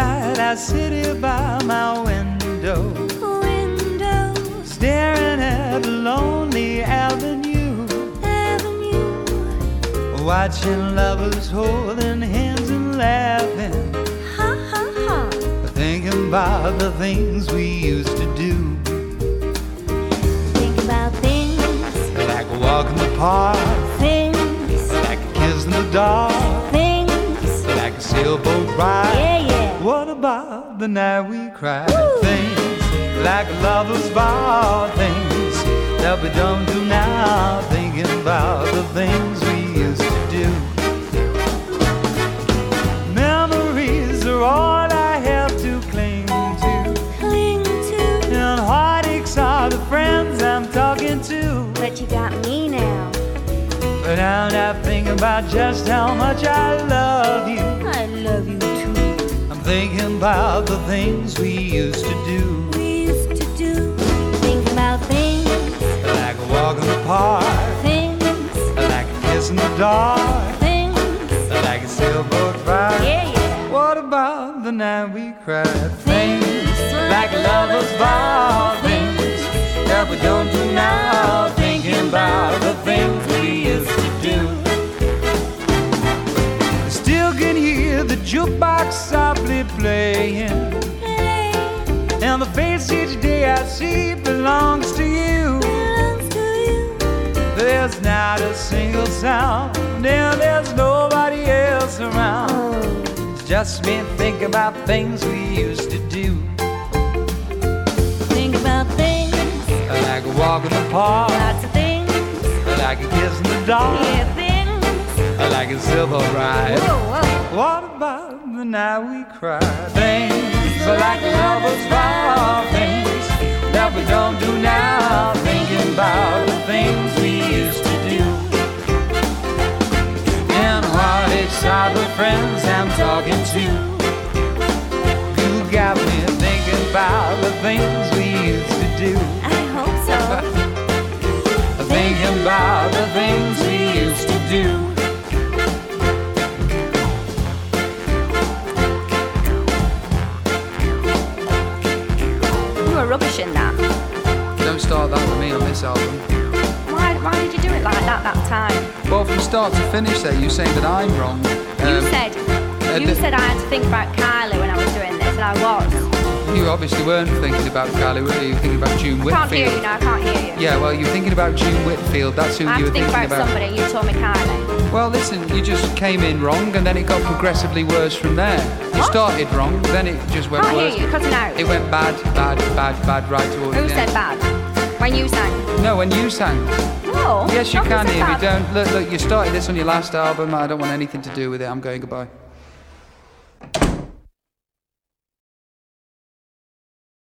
night I sit here by my window, staring at a lonely avenue, watching lovers holding hands and laughing, thinking about the things we used to do. Think about things like a walk in the park, things like a kiss in the dark, things like a sailboat ride. Yeah, yeah. What about the night we cried? Things like a lover's vow, things that we don't do now, thinking about the things we used to do. Memories are all I have to cling to, and heartaches are the friends I'm talking to. But you got me now. But now I think about just how much I love you. I love you too. I'm thinking about the things we used to do. Think about things Like a walk in the park, things like a kiss in the dark, things like a sailboat ride. Yeah, yeah. What about the night we cried? Things like a lover's vow, things that we don't do now, thinking about the things we used to do. I still can hear the jukebox softly playing, and the face each day I see belongs to you. There's not a single sound, and there's nobody else around. It's just me thinking about things we used to do. Think about things, Like a walk in the park, lots of things, like a kiss in the dark, yeah, things. like a silver ride. Whoa, whoa. What about the night we cried? Things like lovers vow, things that we don't do now, thinking about the things we used to do. And heartaches are the friends I'm talking to. You got me thinking about the things we used to do. I hope so. Thinking about the things we used to do. You were rubbish in that. Don't start that with me on this album. Why did you do it like that time? Well, from start to finish there, you saying that I'm wrong. You said I had to think about Kylie when I was doing this, and I was. You obviously weren't thinking about Kylie, were you? You were thinking about June I can't hear Whitfield. you now, I can't hear you. Yeah, well, you're thinking about June Whitfield. That's who I you have were to think thinking about somebody, you told me Kylie. Well, listen, you just came in wrong, and then it got progressively worse from there. You What? started wrong, then it just went Can't worse. hear you, cutting out. It went bad, right towards Who the said end. bad? When you sang? No, when you sang. No. Yes, you nobody can said hear me. bad. Don't look. You started this on your last album. I don't want anything to do with it. I'm going goodbye.